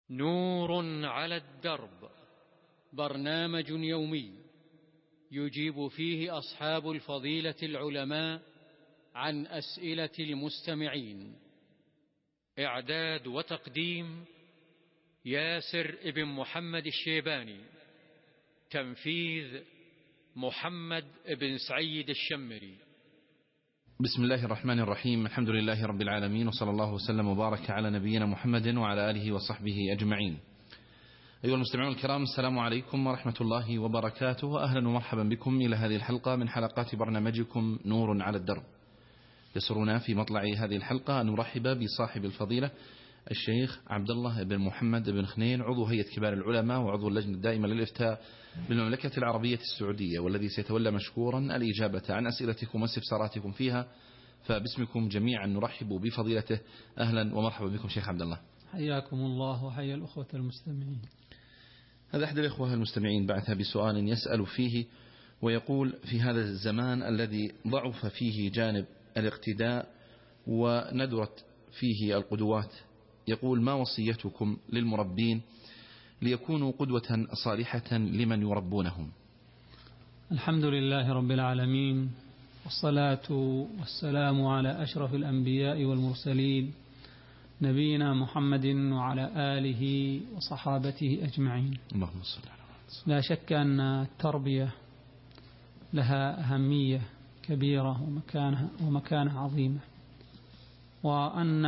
نور على الدرب، برنامج يومي يجيب فيه أصحاب الفضيلة العلماء عن أسئلة المستمعين. إعداد وتقديم ياسر ابن محمد الشيباني. تنفيذ محمد بن سعيد الشمري. بسم الله الرحمن الرحيم. الحمد لله رب العالمين، وصلى الله وسلم وبارك على نبينا محمد وعلى آله وصحبه أجمعين. أيها المستمعون الكرام، السلام عليكم ورحمة الله وبركاته، وأهلا ومرحبا بكم إلى هذه الحلقة من حلقات برنامجكم نور على الدرب. يسرنا في مطلع هذه الحلقة أن نرحب بصاحب الفضيلة الشيخ عبد الله بن محمد بن خنين، عضو هيئة كبار العلماء وعضو اللجنة الدائمة للإفتاء بالمملكة العربية السعودية، والذي سيتولى مشكورا الإجابة عن أسئلتكم واستفساراتكم فيها. فباسمكم جميعا نرحب بفضيلته. أهلا ومرحبا بكم شيخ عبد الله. حياكم الله وحيا الأخوة المستمعين. هذا أحد الإخوة المستمعين بعث بسؤال يسأل فيه ويقول: في هذا الزمان الذي ضعف فيه جانب الاقتداء وندرت فيه القدوات، يقول: ما وصيتكم للمربين ليكونوا قدوة صالحة لمن يربونهم؟ الحمد لله رب العالمين، والصلاة والسلام على أشرف الأنبياء والمرسلين، نبينا محمد وعلى آله وصحابته أجمعين. اللهم صل على محمد. لا شك أن التربية لها أهمية كبيرة ومكانة عظيمة، وأن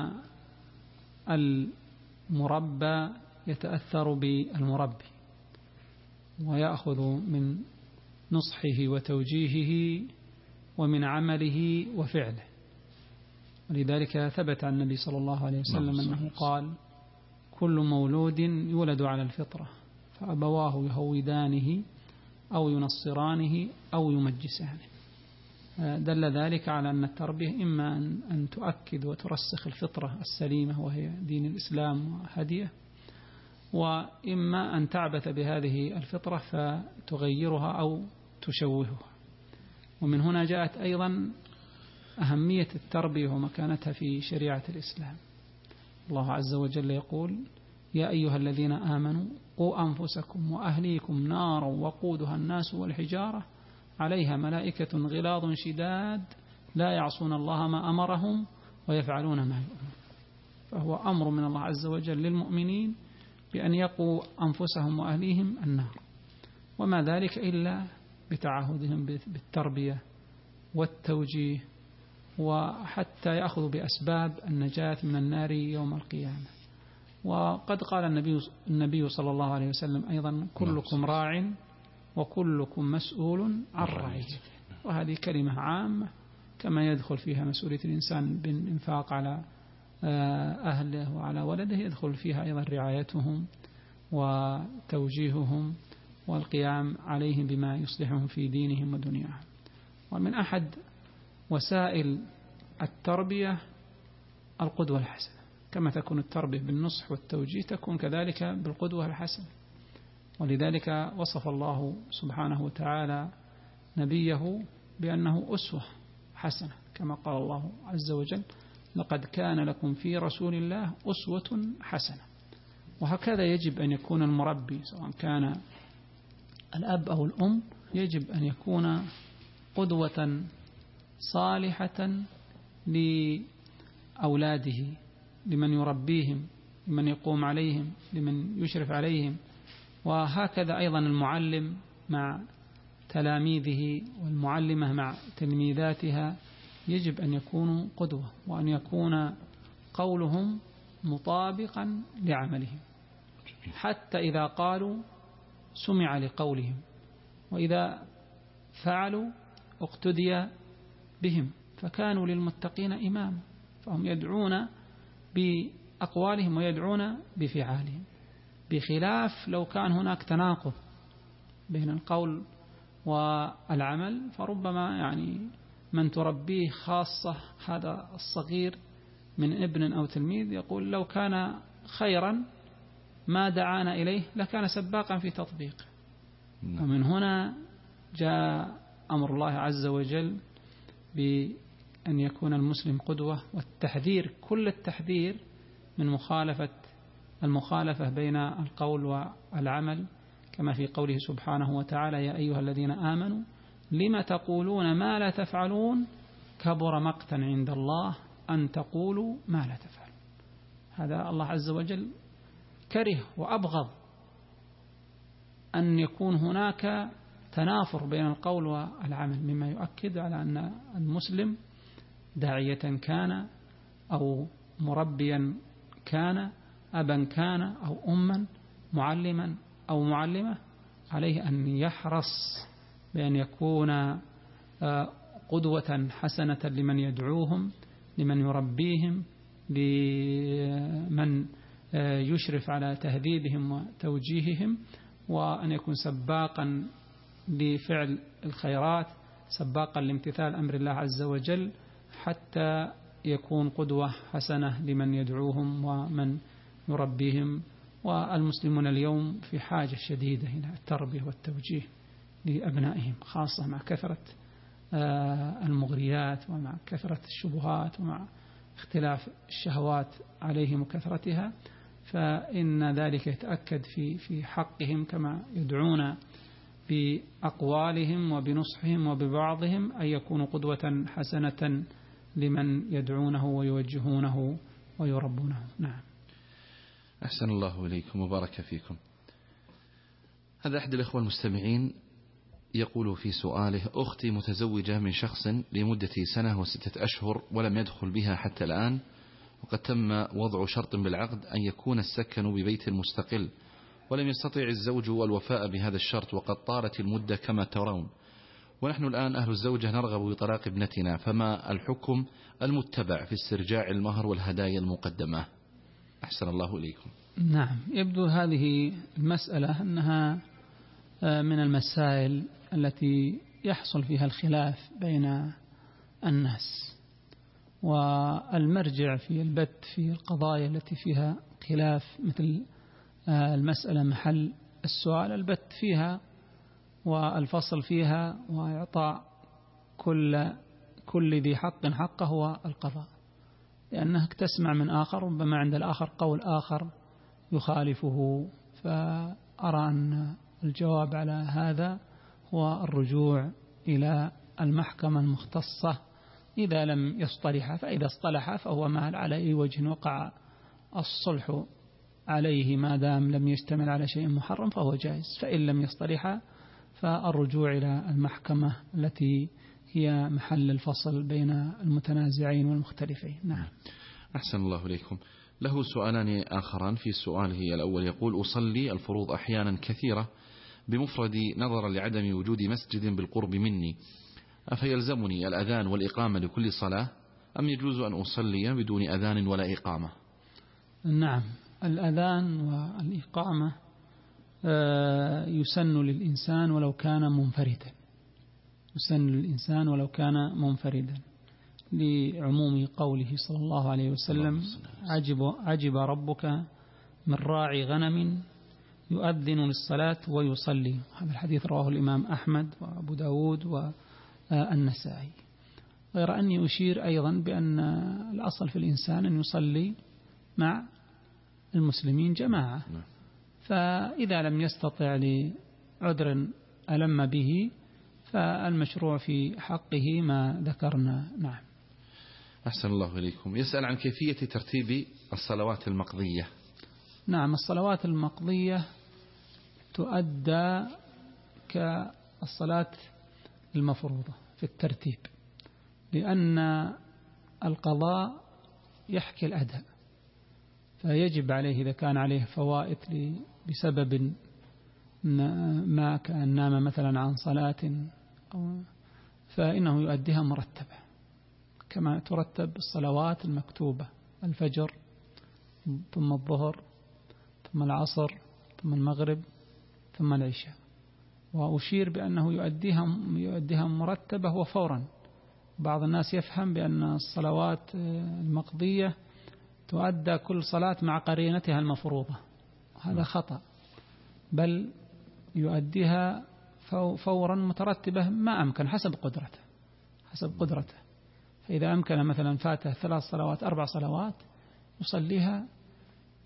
المربى يتأثر بالمربي ويأخذ من نصحه وتوجيهه ومن عمله وفعله. ولذلك ثبت عن النبي صلى الله عليه وسلم أنه قال: كل مولود يولد على الفطرة فأبواه يهودانه أو ينصرانه أو يمجسانه. دل ذلك على أن التربية إما أن تؤكد وترسخ الفطرة السليمة وهي دين الإسلام وهديه، وإما أن تعبث بهذه الفطرة فتغيرها أو تشوهها. ومن هنا جاءت أيضا أهمية التربية ومكانتها في شريعة الإسلام. الله عز وجل يقول: يا أيها الذين آمنوا قوا أنفسكم وأهليكم نارا وقودها الناس والحجارة عليها ملائكة غلاظ شداد لا يعصون الله ما أمرهم ويفعلون ما يؤمرون. فهو أمر من الله عز وجل للمؤمنين بأن يقوا أنفسهم وأهليهم النار، وما ذلك إلا بتعهدهم بالتربية والتوجيه، وحتى يأخذوا بأسباب النجاة من النار يوم القيامة. وقد قال النبي صلى الله عليه وسلم أيضا: كلكم راع وكلكم مسؤول عن رعيته. وهذه كلمة عامة، كما يدخل فيها مسؤولية الإنسان بالإنفاق على أهله وعلى ولده، يدخل فيها أيضا رعايتهم وتوجيههم والقيام عليهم بما يصلحهم في دينهم ودنياهم. ومن أحد وسائل التربية القدوة الحسنة، كما تكون التربية بالنصح والتوجيه تكون كذلك بالقدوة الحسنة. ولذلك وصف الله سبحانه وتعالى نبيه بأنه أسوة حسنة، كما قال الله عز وجل: لقد كان لكم في رسول الله أسوة حسنة. وهكذا يجب أن يكون المربي، سواء كان الأب أو الأم، يجب أن يكون قدوة صالحة لأولاده، لمن يربيهم، لمن يقوم عليهم، لمن يشرف عليهم. وهكذا أيضا المعلم مع تلاميذه والمعلمة مع تلميذاتها يجب أن يكونوا قدوة، وأن يكون قولهم مطابقا لعملهم، حتى إذا قالوا سمع لقولهم، وإذا فعلوا اقتدي بهم، فكانوا للمتقين إماما. فهم يدعون بأقوالهم ويدعون بفعالهم، بخلاف لو كان هناك تناقض بين القول والعمل، فربما من تربيه خاصة هذا الصغير من ابن أو تلميذ يقول: لو كان خيرا ما دعانا إليه لكان سباقا في تطبيقه. ومن هنا جاء أمر الله عز وجل بأن يكون المسلم قدوة، والتحذير كل التحذير من مخالفة المخالفة بين القول والعمل، كما في قوله سبحانه وتعالى: يا أيها الذين آمنوا لم تقولون ما لا تفعلون كبر مقتا عند الله أن تقولوا ما لا تفعلون. هذا الله عز وجل كره وأبغض أن يكون هناك تنافر بين القول والعمل، مما يؤكد على أن المسلم داعية كان أو مربيا كان، أبا كان أو أما، معلما أو معلمة، عليه أن يحرص بأن يكون قدوة حسنة لمن يدعوهم، لمن يربيهم، لمن يشرف على تهذيبهم وتوجيههم، وأن يكون سباقا لفعل الخيرات، سباقا لامتثال أمر الله عز وجل، حتى يكون قدوة حسنة لمن يدعوهم ومن يربيهم. والمسلمون اليوم في حاجة شديدة إلى التربية والتوجيه لأبنائهم، خاصة مع كثرة المغريات ومع كثرة الشبهات ومع اختلاف الشهوات عليهم وكثرتها، فإن ذلك يتأكد في حقهم كما يدعون بأقوالهم وبنصحهم وببعضهم أن يكونوا قدوة حسنة لمن يدعونه ويوجهونه ويربونه. نعم. أحسن الله إليكم وبارك فيكم. هذا أحد الإخوة المستمعين يقول في سؤاله: أختي متزوجة من شخص لمدة 1 و6 أشهر ولم يدخل بها حتى الآن، وقد تم وضع شرط بالعقد أن يكون السكن ببيت مستقل، ولم يستطع الزوج الوفاء بهذا الشرط، وقد طالت المدة كما ترون، ونحن الآن أهل الزوجة نرغب بطلاق ابنتنا، فما الحكم المتبع في استرجاع المهر والهدايا المقدمة؟ أحسن الله إليكم. نعم، يبدو هذه المسألة أنها من المسائل التي يحصل فيها الخلاف بين الناس، والمرجع في البت في القضايا التي فيها خلاف مثل المسألة محل السؤال البت فيها والفصل فيها وإعطاء كل ذي حق حقه هو القضاء، لأنك تسمع من آخر ربما عند الآخر قول آخر يخالفه، فأرى أن الجواب على هذا هو الرجوع إلى المحكمة المختصة إذا لم يصطلح، فإذا اصطلح فهو مال على أي وجه وقع الصلح عليه ما دام لم يشتمل على شيء محرم فهو جائز، فإن لم يصطلح فالرجوع إلى المحكمة التي هي محل الفصل بين المتنازعين والمختلفين. نعم. أحسن الله إليكم. له سؤالان آخران. في سؤاله الأول يقول: أصلي الفروض أحيانا كثيرة بمفردي نظرا لعدم وجود مسجد بالقرب مني، أفيلزمني الأذان والإقامة لكل صلاة أم يجوز أن أصلي بدون أذان ولا إقامة؟ نعم، الأذان والإقامة يسن للإنسان ولو كان منفردا، يسن للإنسان ولو كان منفردا، لعموم قوله صلى الله عليه وسلم: عجب ربك من راعي غنم يؤذن للصلاة ويصلي. هذا الحديث رواه الإمام أحمد وأبو داود والنسائي. غير أني أشير أيضا بأن الأصل في الإنسان أن يصلي مع المسلمين جماعة، فإذا لم يستطع لعذر ألم به فالمشروع في حقه ما ذكرنا. نعم. أحسن الله إليكم. يسأل عن كيفية ترتيب الصلوات المقضية. نعم، الصلوات المقضية تؤدى كالصلاة المفروضة في الترتيب، لأن القضاء يحكي الأداء، فيجب عليه إذا كان عليه فوائت بسبب ما كان نام مثلا عن صلاة فإنه يؤديها مرتبة كما ترتب الصلوات المكتوبة: الفجر ثم الظهر ثم العصر ثم المغرب ثم العشاء. وأشير بأنه يؤديها مرتبة وفورا. بعض الناس يفهم بأن الصلوات المقضية تؤدى كل صلاة مع قرينتها المفروضة، هذا خطأ، بل يؤديها فورا مترتبة ما أمكن حسب قدرته. فإذا أمكن مثلا فاته 3 صلوات 4 صلوات يصليها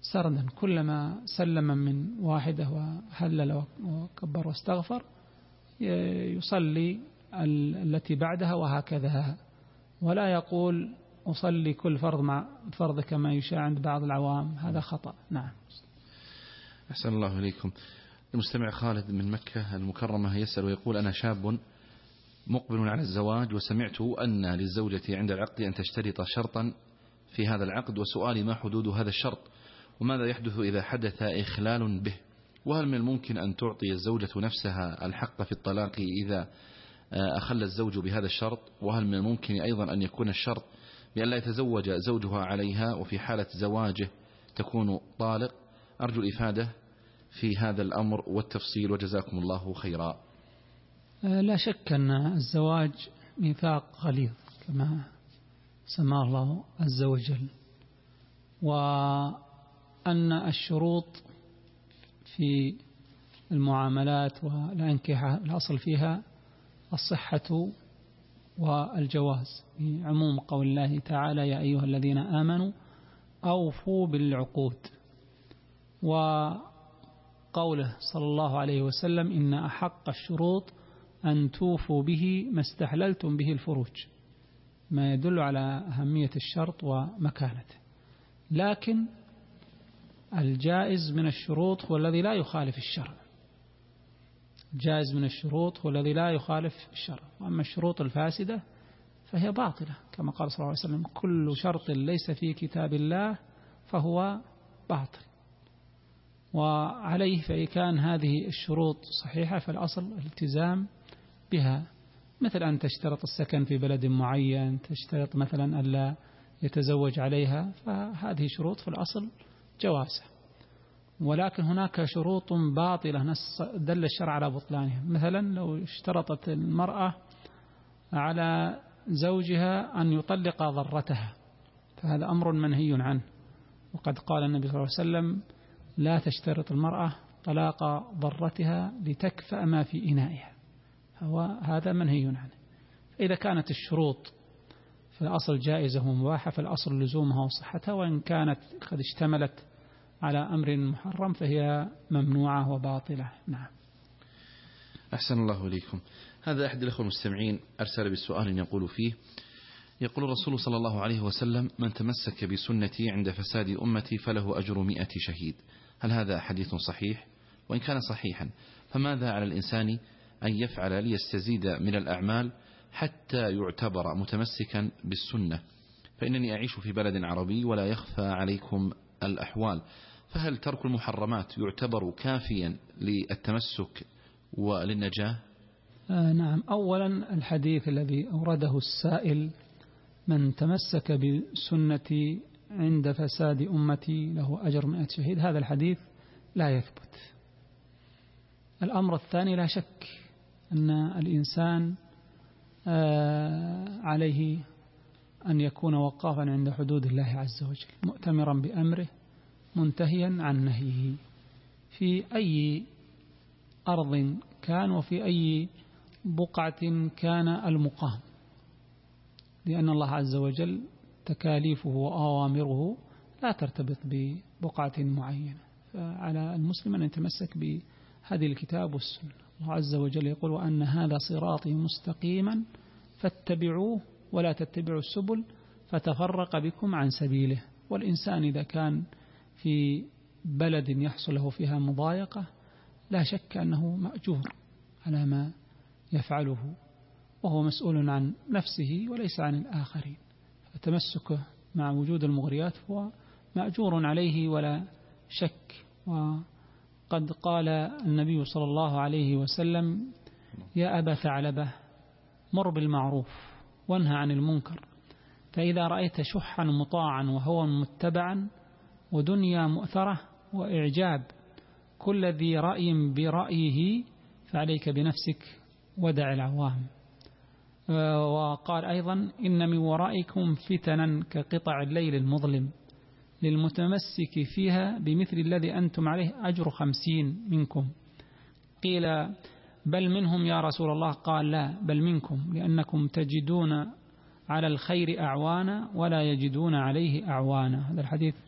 سردا، كلما سلم من واحدة وهلل وكبر واستغفر يصلي التي بعدها وهكذا، ولا يقول أصلي كل فرض مع فرض كما يشاع عند بعض العوام، هذا خطأ. نعم. أحسن الله إليكم. المستمع خالد من مكة المكرمة يسأل ويقول: أنا شاب مقبل على الزواج، وسمعت أن للزوجة عند العقد أن تشترط شرطا في هذا العقد، وسؤالي: ما حدود هذا الشرط؟ وماذا يحدث إذا حدث إخلال به؟ وهل من الممكن أن تعطي الزوجة نفسها الحق في الطلاق إذا أخل الزوج بهذا الشرط؟ وهل من الممكن أيضا أن يكون الشرط بأن لا يتزوج زوجها عليها، وفي حالة زواجه تكون طالق؟ أرجو الإفادة في هذا الأمر والتفصيل، وجزاكم الله خيرا. لا شك أن الزواج ميثاق غليظ كما سماه الله عز وجل، وأن الشروط في المعاملات والأنكحة الأصل فيها الصحة والجواز، بعموم قول الله تعالى: يا أيها الذين آمنوا أوفوا بالعقود، وقوله صلى الله عليه وسلم: إن أحق الشروط أن توفوا به ما استحللتم به الفروج، ما يدل على أهمية الشرط ومكانته. لكن الجائز من الشروط هو الذي لا يخالف الشرع، الجائز من الشروط هو الذي لا يخالف الشرع، وأما الشروط الفاسدة فهي باطلة، كما قال صلى الله عليه وسلم: كل شرط ليس في كتاب الله فهو باطل. وعليه فإن كان هذه الشروط صحيحة فالأصل الالتزام بها، مثل أن تشترط السكن في بلد معين، تشترط مثلا ألا يتزوج عليها، فهذه شروط في الأصل جوازها. ولكن هناك شروط باطلة دل الشرع على بطلانها، مثلا لو اشترطت المرأة على زوجها أن يطلق ضرتها، فهذا أمر منهي عنه، وقد قال النبي صلى الله عليه وسلم: لا تشترط المرأة طلاق ضرتها لتكفأ ما في إنائها، هذا منهي عنه. إذا كانت الشروط في الأصل جائزة ومباحة فالأصل لزومها وصحتها، وإن كانت قد اشتملت على أمر محرم فهي ممنوعة وباطلة. نعم. أحسن الله إليكم. هذا أحد الأخوة المستمعين أرسل بالسؤال يقول فيه: يقول الرسول صلى الله عليه وسلم: من تمسك بسنتي عند فساد أمتي فله أجر 100 شهيد. هل هذا حديث صحيح؟ وإن كان صحيحا فماذا على الإنسان أن يفعل ليستزيد من الأعمال حتى يعتبر متمسكا بالسنة؟ فإنني أعيش في بلد عربي ولا يخفى عليكم الأحوال، فهل ترك المحرمات يعتبر كافيا للتمسك وللنجاة؟ نعم. أولا الحديث الذي أورده السائل: من تمسك بسنتي عند فساد أمتي له أجر 100 شهيد، هذا الحديث لا يثبت. الأمر الثاني: لا شك أن الإنسان عليه أن يكون وقافا عند حدود الله عز وجل، مؤتمرا بأمره منتهيا عن نهيه، في أي أرض كان وفي أي بقعة كان المقام، لأن الله عز وجل تكاليفه وأوامره لا ترتبط ببقعة معينة، فعلى المسلم أن يتمسك بهذه الكتاب والسنة. الله عز وجل يقول: وأن هذا صراطي مستقيما فاتبعوه ولا تتبعوا السبل فتفرق بكم عن سبيله. والإنسان إذا كان في بلد يحصل له فيها مضايقة لا شك أنه مأجور على ما يفعله، وهو مسؤول عن نفسه وليس عن الآخرين، فتمسكه مع وجود المغريات هو مأجور عليه ولا شك. وقد قال النبي صلى الله عليه وسلم: يا أبا ثعلبة مر بالمعروف وانهى عن المنكر، فإذا رأيت شحا مطاعا وهوى متبعا ودنيا مؤثرة وإعجاب كل ذي رأي برأيه فعليك بنفسك ودع العوام. وقال أيضا: إن من ورائكم فتنا كقطع الليل المظلم للمتمسك فيها بمثل الذي أنتم عليه أجر 50 منكم. قيل: بل منهم يا رسول الله؟ قال: لا، بل منكم، لأنكم تجدون على الخير أعوانا ولا يجدون عليه أعوانا. هذا الحديث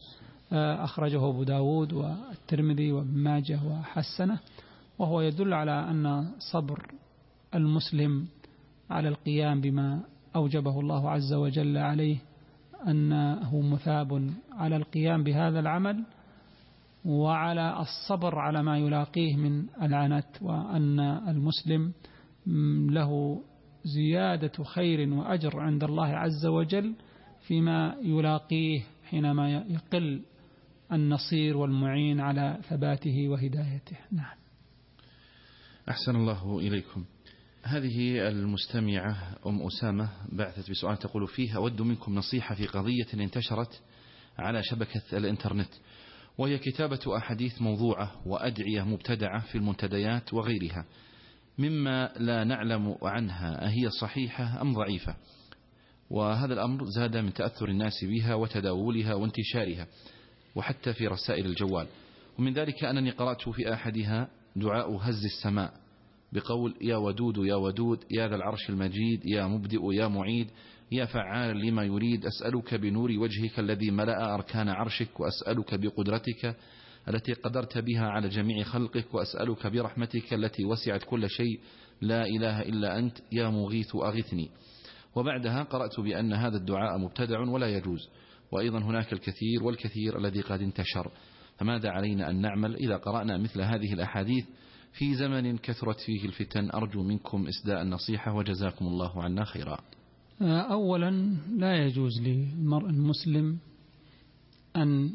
أخرجه أبو داود والترمذي وابن ماجه وحسنه، وهو يدل على أن صبر المسلم على القيام بما أوجبه الله عز وجل عليه أنه مثاب على القيام بهذا العمل، وعلى الصبر على ما يلاقيه من العنت، وأن المسلم له زيادة خير وأجر عند الله عز وجل فيما يلاقيه حينما يقل النصير والمعين على ثباته وهدايته. نعم. أحسن الله إليكم. هذه المستمعة أم أسامة بعثت بسؤال تقول فيه: أود منكم نصيحة في قضية انتشرت على شبكة الإنترنت، وهي كتابة أحاديث موضوعة وأدعية مبتدعة في المنتديات وغيرها، مما لا نعلم عنها أهي صحيحة أم ضعيفة، وهذا الأمر زاد من تأثر الناس بها وتداولها وانتشارها، وحتى في رسائل الجوال. ومن ذلك أنني قرأت في أحدها دعاء هز السماء بقول: يا ودود يا ودود يا ذا العرش المجيد يا مبدئ يا معيد يا فعال لما يريد، أسألك بنور وجهك الذي ملأ أركان عرشك، وأسألك بقدرتك التي قدرت بها على جميع خلقك، وأسألك برحمتك التي وسعت كل شيء، لا إله إلا أنت يا مغيث أغثني. وبعدها قرأت بأن هذا الدعاء مبتدع ولا يجوز، وأيضا هناك الكثير والكثير الذي قد انتشر، فماذا علينا أن نعمل إذا قرأنا مثل هذه الأحاديث في زمن كثرت فيه الفتن؟ أرجو منكم إسداء النصيحة وجزاكم الله عنا خيرا. أولا، لا يجوز للمرء المسلم أن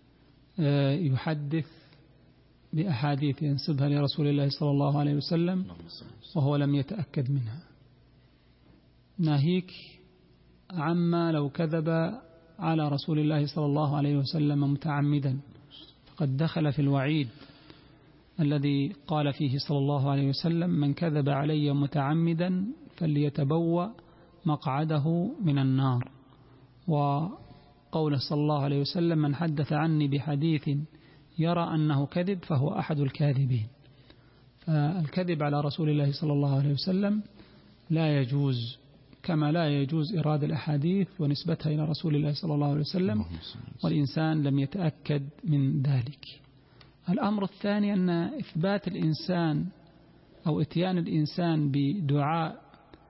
يحدث بأحاديث ينسبها لرسول الله صلى الله عليه وسلم وهو لم يتأكد منها، ناهيك عما لو كذب على رسول الله صلى الله عليه وسلم متعمدا، فقد دخل في الوعيد الذي قال فيه صلى الله عليه وسلم: من كذب علي متعمدا فليتبوأ مقعده من النار. وقوله صلى الله عليه وسلم: من حدث عني بحديث يرى أنه كذب فهو أحد الكاذبين. فالكذب على رسول الله صلى الله عليه وسلم لا يجوز، كما لا يجوز إرادة الأحاديث ونسبتها إلى رسول الله صلى الله عليه وسلم والإنسان لم يتأكد من ذلك. الأمر الثاني أن إثبات الإنسان أو إتيان الإنسان بدعاء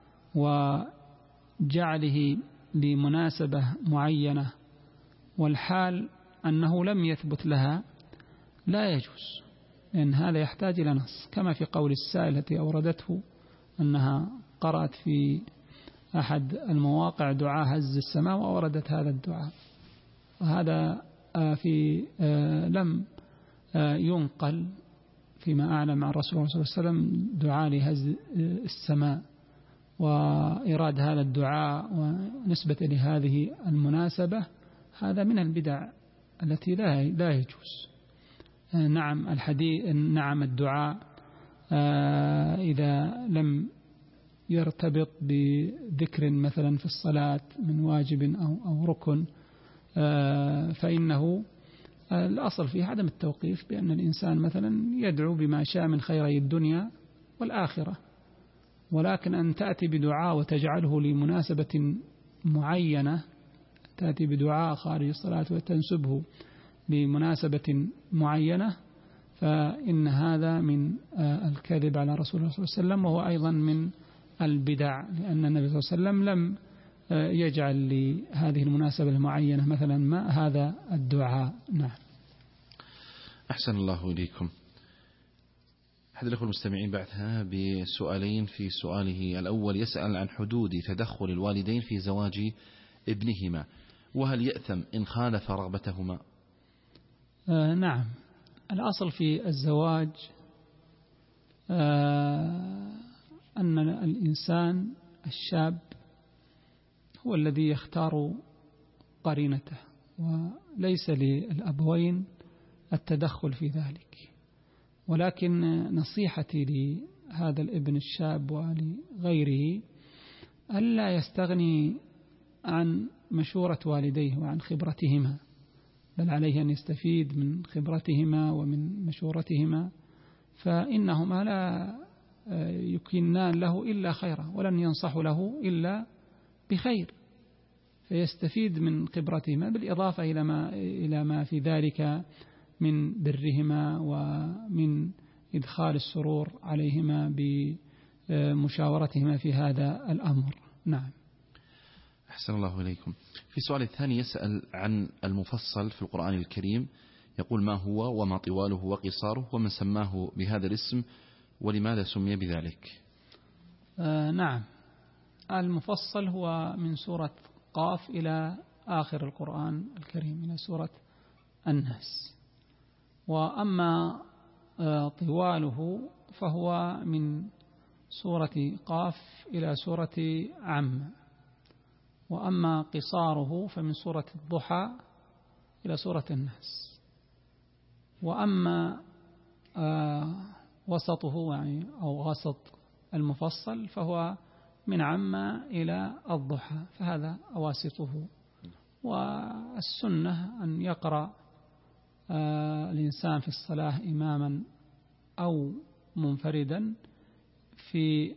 وجعله لمناسبة معينة والحال أنه لم يثبت لها لا يجوز، لأن هذا يحتاج إلى نص، كما في قول السائل التي أوردته أنها قرأت في أحد المواقع دعاء هز السماء وأوردت هذا الدعاء، وهذا لم ينقل فيما أعلم عن رسول الله صلى الله عليه وسلم دعاء لهز السماء، وإراد هذا الدعاء ونسبة لهذه المناسبة هذا من البدع التي لا يجوز. نعم نعم الدعاء إذا لم يرتبط بذكر مثلا في الصلاة من واجب أو ركن فإنه الأصل فيه عدم التوقيف، بأن الإنسان مثلا يدعو بما شاء من خيري الدنيا والآخرة، ولكن أن تأتي بدعاء وتجعله لمناسبة معينة، تأتي بدعاء خارج الصلاة وتنسبه لمناسبة معينة، فإن هذا من الكذب على رسول الله صلى الله عليه وسلم، وهو أيضا من البدع، لأن النبي صلى الله عليه وسلم لم يجعل لهذه المناسبة المعينة مثلا ما هذا الدعاء. نعم. أحسن الله إليكم. أحد الأخوة المستمعين بعثها بسؤالين. في سؤاله الأول يسأل عن حدود تدخل الوالدين في زواج ابنهما، وهل يأثم إن خالف رغبتهما؟ نعم، الأصل في الزواج أن الإنسان الشاب هو الذي يختار قرينته، وليس للأبوين التدخل في ذلك، ولكن نصيحتي لهذا الابن الشاب ولغيره ألا يستغني عن مشورة والديه وعن خبرتهما، بل عليه أن يستفيد من خبرتهما ومن مشورتهما، فإنهما لا يكنان له إلا خيرا ولن ينصح له إلا بخير، فيستفيد من خبرتهما، بالإضافة إلى ما في ذلك من برهما ومن إدخال السرور عليهما بمشاورتهما في هذا الأمر. نعم. أحسن الله إليكم. في سؤال الثاني يسأل عن المفصل في القرآن الكريم، يقول: ما هو وما طواله وقصاره ومن سماه بهذا الاسم ولماذا سمي بذلك؟ نعم، المفصل هو من سورة قاف إلى آخر القرآن الكريم إلى سورة الناس. وأما طواله فهو من سورة قاف إلى سورة عم. وأما قصاره فمن سورة الضحى إلى سورة الناس. وأما وسطه يعني أو وسط المفصل فهو من عم إلى الضحى، فهذا أواسطه. والسنة أن يقرأ الإنسان في الصلاة إماما أو منفردا في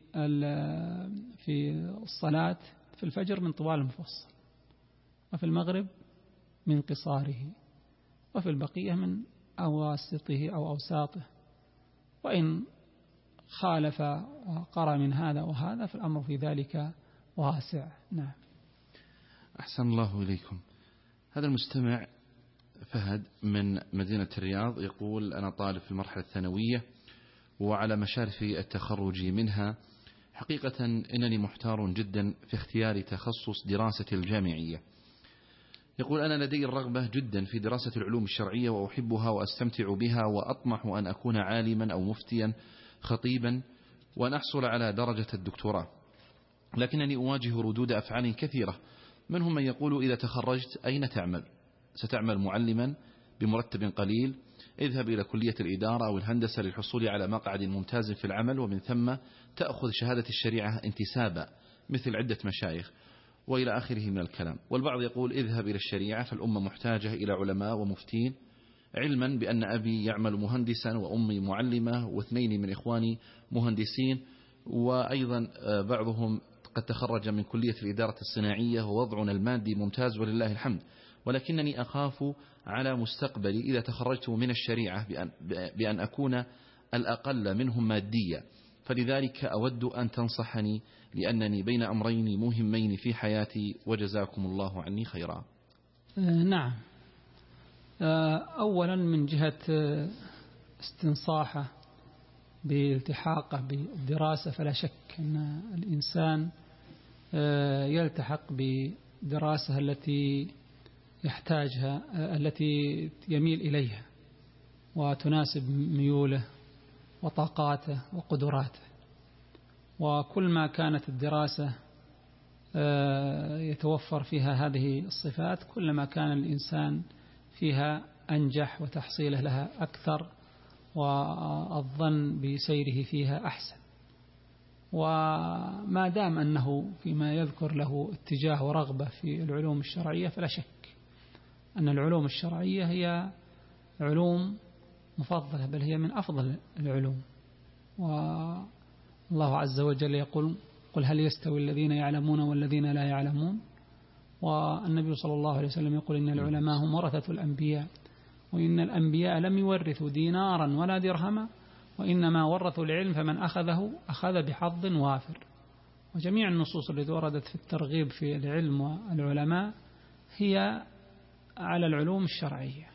الصلاة في الفجر من طوال المفصل، وفي المغرب من قصاره، وفي البقية من أواسطه أو أوساطه. وإن خالف وقرأ من هذا وهذا فالأمر في ذلك واسع. نعم. أحسن الله إليكم. هذا المستمع فهد من مدينة الرياض يقول: أنا طالب في المرحلة الثانوية وعلى مشارف التخرج منها. حقيقة إنني محتار جدا في اختيار تخصص دراسة الجامعية. يقول: أنا لدي الرغبة جدا في دراسة العلوم الشرعية وأحبها وأستمتع بها، وأطمح أن أكون عالما أو مفتيا خطيبا وأن أحصل على درجة الدكتوراه، لكنني أواجه ردود أفعال كثيرة. منهم من يقول: إذا تخرجت أين تعمل؟ ستعمل معلما بمرتب قليل، اذهب إلى كلية الإدارة أو الهندسة للحصول على مقعد ممتاز في العمل، ومن ثم تأخذ شهادة الشريعة انتسابا مثل عدة مشايخ، وإلى آخره من الكلام. والبعض يقول: اذهب إلى الشريعة فالأمة محتاجة إلى علماء ومفتين، علما بأن أبي يعمل مهندسا وأمي معلمة واثنين من إخواني مهندسين. وأيضا بعضهم قد تخرج من كلية الإدارة الصناعية ووضعنا المادي ممتاز ولله الحمد، ولكنني أخاف على مستقبلي إذا تخرجت من الشريعة بأن أكون الأقل منهم ماديا، فلذلك أود أن تنصحني لأنني بين أمرين مهمين في حياتي، وجزاكم الله عني خيرا. نعم. أولا من جهة استنصاحه بالتحاقه بالدراسة، فلا شك أن الإنسان يلتحق بدراسة التي يحتاجها، التي يميل إليها وتناسب ميوله وطاقاته وقدراته. وكل ما كانت الدراسة يتوفر فيها هذه الصفات كلما كان الإنسان فيها أنجح وتحصيله لها أكثر والظن بسيره فيها أحسن. وما دام أنه فيما يذكر له اتجاه ورغبة في العلوم الشرعية فلا شك أن العلوم الشرعية هي علوم مفضلة، بل هي من أفضل العلوم. والله عز وجل يقول: قل هل يستوي الذين يعلمون والذين لا يعلمون. والنبي صلى الله عليه وسلم يقول: إن العلماء هم ورثة الأنبياء، وإن الأنبياء لم يورثوا دينارا ولا درهما، وإنما ورثوا العلم فمن أخذه أخذ بحظ وافر. وجميع النصوص التي وردت في الترغيب في العلم والعلماء هي على العلوم الشرعية،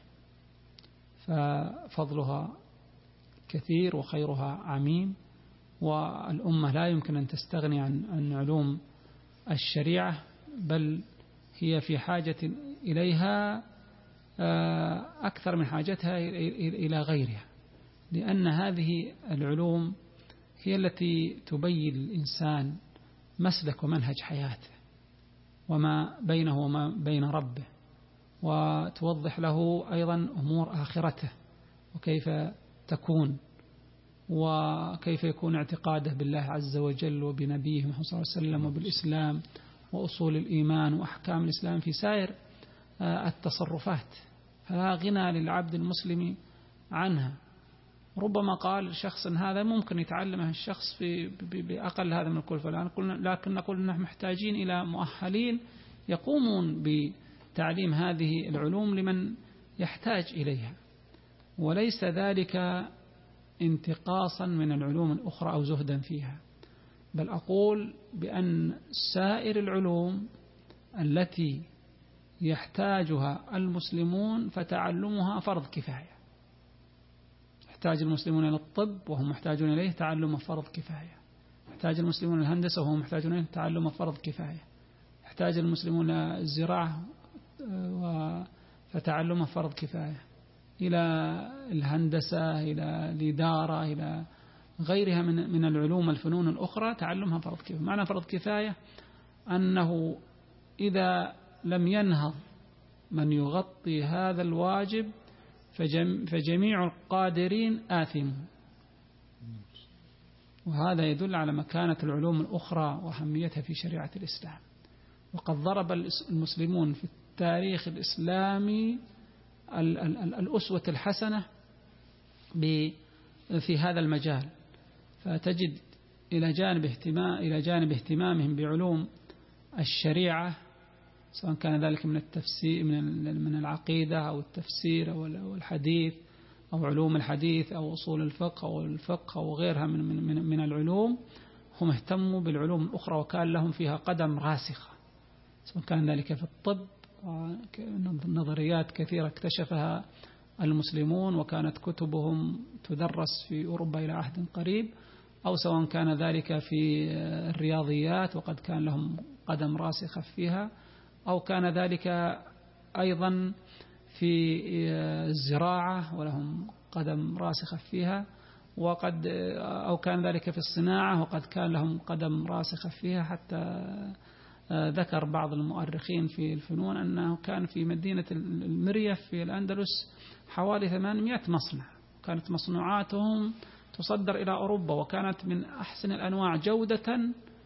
ففضلها كثير وخيرها عميم، والأمة لا يمكن أن تستغني عن علوم الشريعة، بل هي في حاجة إليها أكثر من حاجتها إلى غيرها، لأن هذه العلوم هي التي تبين الإنسان مسلك ومنهج حياته وما بينه وما بين ربه، وتوضح له أيضا أمور آخرته وكيف تكون، وكيف يكون اعتقاده بالله عز وجل وبنبيه محمد صلى الله عليه وسلم وبالإسلام وأصول الإيمان وأحكام الإسلام في سائر التصرفات، فلا غنى للعبد المسلم عنها. ربما قال شخص هذا ممكن يتعلمه الشخص بأقل هذا من الكلفة، لكن نقول نحن محتاجين إلى مؤهلين يقومون بتعليم هذه العلوم لمن يحتاج إليها، وليس ذلك انتقاصا من العلوم الأخرى أو زهدا فيها، بل أقول بأن سائر العلوم التي يحتاجها المسلمون فتعلمها فرض كفاية. يحتاج المسلمون إلى الطب وهم محتاجون إليه، تعلم فرض كفاية. يحتاج المسلمون الهندسة وهم محتاجون إليه، تعلم فرض كفاية. يحتاج المسلمون الزراعة فتعلم فرض كفاية، إلى الهندسة، إلى الإدارة، إلى غيرها من العلوم الفنون الأخرى تعلمها فرض كفاية. معنى فرض كفاية أنه إذا لم ينهض من يغطي هذا الواجب فجميع القادرين آثمون. وهذا يدل على مكانة العلوم الأخرى وأهميتها في شريعة الإسلام. وقد ضرب المسلمون في التاريخ الإسلامي الأسوة الحسنة في هذا المجال، فتجد إلى جانب اهتمامهم بعلوم الشريعة، سواء كان ذلك من التفسير من العقيدة أو التفسير أو الحديث أو علوم الحديث أو أصول الفقه أو غيرها من العلوم، هم اهتموا بالعلوم الأخرى وكان لهم فيها قدم راسخة، سواء كان ذلك في الطب، نظريات كثيرة اكتشفها المسلمون وكانت كتبهم تدرس في أوروبا إلى عهد قريب، أو سواء كان ذلك في الرياضيات وقد كان لهم قدم راسخة فيها، أو كان ذلك أيضا في الزراعة ولهم قدم راسخة فيها، أو كان ذلك في الصناعة وقد كان لهم قدم راسخة فيها. حتى ذكر بعض المؤرخين في الفنون أنه كان في مدينة المريف في الأندلس حوالي 800 مصنع، كانت مصنوعاتهم تصدر إلى أوروبا، وكانت من أحسن الأنواع جودة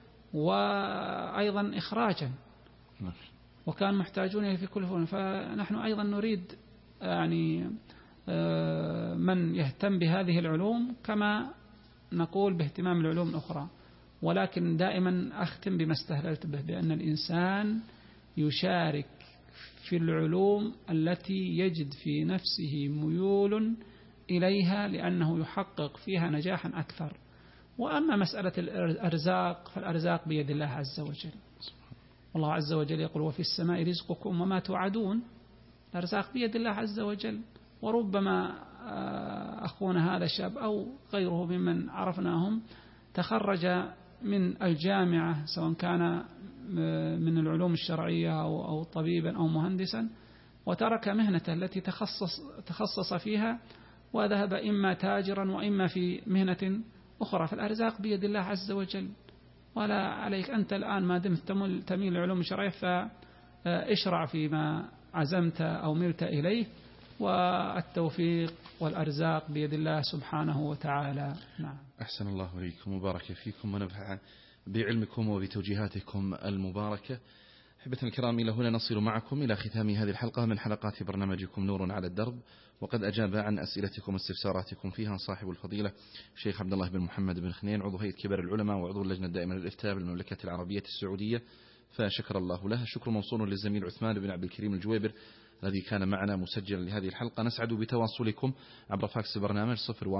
وأيضا إخراجا، وكان محتاجون في كل فنون. فنحن أيضا نريد يعني من يهتم بهذه العلوم كما نقول باهتمام العلوم الأخرى، ولكن دائما أختم بما استهللت به، بأن الإنسان يشارك في العلوم التي يجد في نفسه ميول إليها لأنه يحقق فيها نجاحا أكثر. وأما مسألة الأرزاق فالأرزاق بيد الله عز وجل، والله عز وجل يقول وفي السماء رزقكم وما توعدون. الأرزاق بيد الله عز وجل. وربما أخونا هذا الشاب أو غيره ممن عرفناهم تخرج من الجامعة سواء كان من العلوم الشرعية أو طبيبا أو مهندسا، وترك مهنته التي تخصص فيها وذهب إما تاجرا وإما في مهنة أخرى. فالأرزاق بيد الله عز وجل، ولا عليك أنت الآن ما دمت تميل للعلوم الشرعية فاشرع فيما عزمت أو ملت إليه، والتوفيق والأرزاق بيد الله سبحانه وتعالى. نعم. أحسن الله إليكم وبارك فيكم ونفع بعلمكم وبتوجيهاتكم المباركة. أحبتنا الكرام، إلى هنا نصل معكم إلى ختام هذه الحلقة من حلقات برنامجكم نور على الدرب، وقد أجاب عن أسئلتكم واستفساراتكم فيها صاحب الفضيلة الشيخ عبد الله بن محمد بن خنين، عضو هيئة كبار العلماء وعضو اللجنة الدائمة للإفتاء بالمملكة العربية السعودية، فشكر الله له. الشكر موصول للزميل عثمان بن عبد الكريم الجويبر الذي كان معنا مسجلا لهذه الحلقة. نسعد بتواصلكم عبر فاكس البرنامج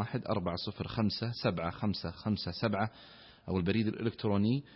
01-405-7557 أو البريد الإلكتروني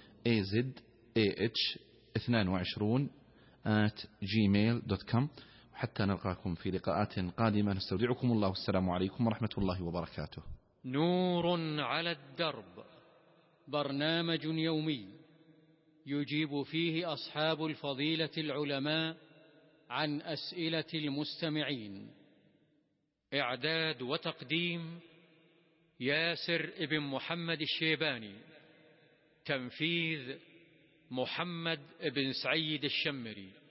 azah22@gmail.com. وحتى نلقاكم في لقاءات قادمة نستودعكم الله، والسلام عليكم ورحمة الله وبركاته. نور على الدرب، برنامج يومي يجيب فيه أصحاب الفضيلة العلماء عن أسئلة المستمعين. إعداد وتقديم ياسر ابن محمد الشيباني. تنفيذ محمد بن سعيد الشمري.